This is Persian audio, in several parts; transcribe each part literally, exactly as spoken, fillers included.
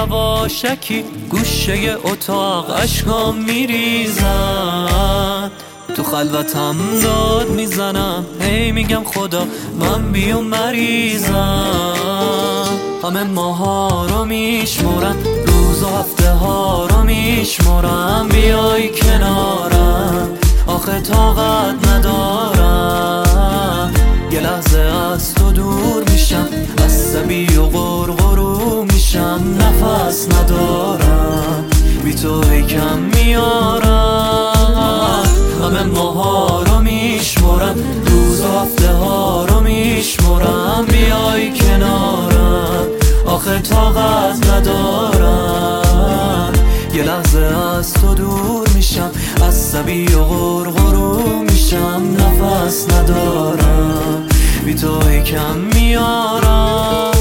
یواشکی گوشه اتاق اشکام میریزن، تو خلوتم داد میزنم هی میگم خدا من بیام مریضم. همه ماها رو میشمرم، روز و هفته ها رو میشمرم، بیای کنارم آخه طاقت ندارم. یه لحظه از تو دور میشم، عصبی و غرغرو میشم، نفس ندارم بی تو ای کم میارم. همه ماها رو میشمرم، روز و هفته ها رو میشمرم، بیای کنارم آخه طاقت ندارم. یه لحظه از تو دور میشم، عصبی و غرغرو میشم، نفس ندارم بی تو ای کم میارم.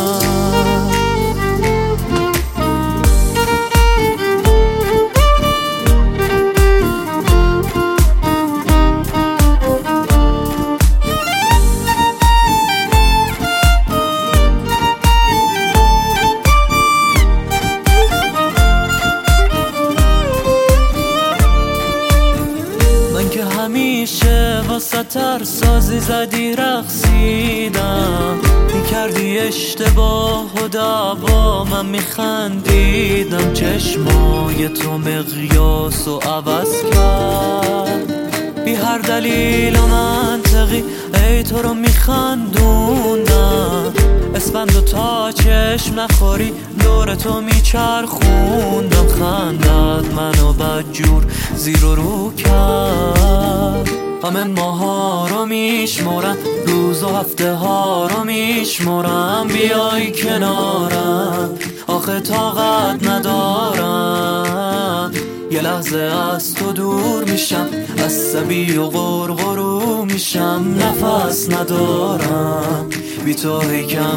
همیشه واسه ترسازی زدی رقصیدم، میکردی اشتباه و دعوا من میخندیدم. چشمای تو مقیاس و عوض کرد، بی هر دلیل و منطقی ای تو رو میخندوندم. اسفند و تا چشم نخوری دور تو میچرخوندم. خندت منو بدجور زیر و رو کرد. همه ماها رو میشمرم، روز و هفته ها رو میشمرم، بیای کنارم آخه طاقت ندارم. یه لحظه از تو دور میشم، عصبی و غرغرو میشم، نفس ندارم بی تو ای کم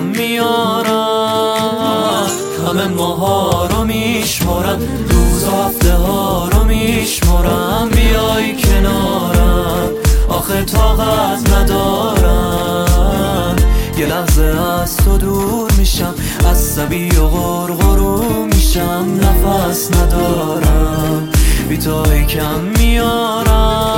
میارم. همه ماها رو میشمرم، روز و هفته ها رو میشمرم، بیای کنارم آخه طاقت ندارم. یه لحظه از تو دور میشم، عصبی و غرغرو میشم، نفس ندارم بی تو ای کم میارم.